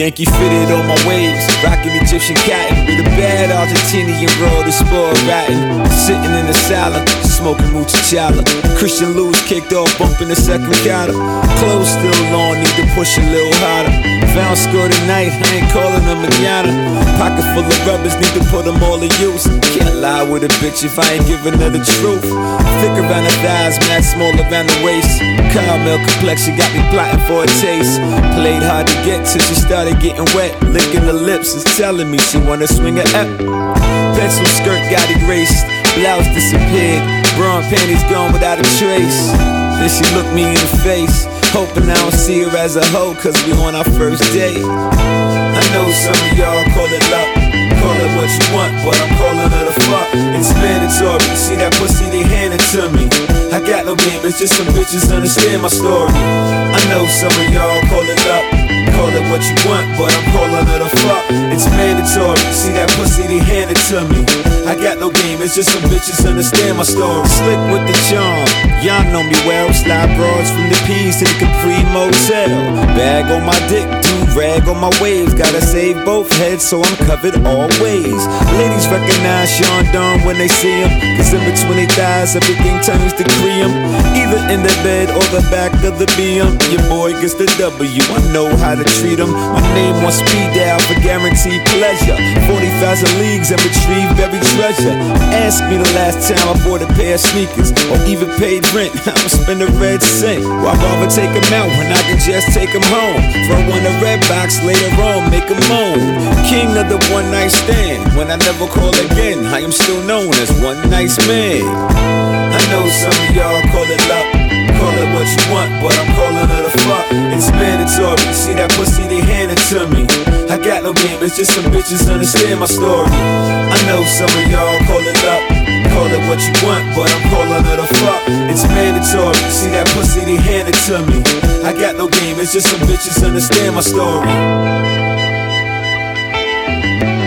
Yankee fitted on my waves, rocking Egyptian cotton with a bad Argentinian roll to spoil rotten. Sitting in the salad, smoking muchachala. Christian Lewis kicked off, bumping the second counter. Clothes still on, need to push a little harder. Found score tonight, I ain't calling them manana. Pocket full of rubbers, need to put them all to use. Can't lie with a bitch if I ain't giving her the truth. Thick around the thighs, mad small around the waist. Caramel complexion got me plotting for a taste. Played hard to get till she started getting wet. Licking the lips is telling me she wanna swing her up. Pencil skirt got erased, blouse disappeared. Braun panties gone without a trace. Then she looked me in the face, hoping I don't see her as a hoe, cause we on our first date. I know some of y'all call it luck, call it what you want, but I'm calling her the fuck. It's mandatory, see that pussy, they hand it to me. I got no game, it's just some bitches understand my story. I know some of y'all call it luck, call it what you want, but I'm calling her the fuck. It's mandatory, see that pussy, they hand it to me. I got no game, it's just some bitches understand my story. Slick with the charm, y'all know me well. Slide broads from the P's to the Capri Motel. Bag on my dick, do-rag on my waves. Gotta save both heads, so I'm covered all ways. Ladies recognize Sean Don when they see him, cause in between their thighs, everything turns to cream. Either in the bed or the back of the BM. Your boy gets the W, I know how to treat him. My name on speed dial for guaranteed pleasure. 40,000 leagues and retrieve every treasure. Ask me the last time I bought a pair of sneakers or even paid rent. I'ma spend a red cent. Why bother take them out when I can just take them home? Throw in a red box later on, make them moan. King of the one night stand. When I never call again, I am still known as one nice man. I know some of y'all call it luck, call it what you want, but I'm calling her the fuck. It's mandatory, see that pussy, they hand it to me. I got no game, it's just some bitches understand my story. I know some of y'all call it luck, call it what you want, but I'm calling her the fuck. It's mandatory, see that pussy, they hand it to me. I got no game, it's just some bitches understand my story.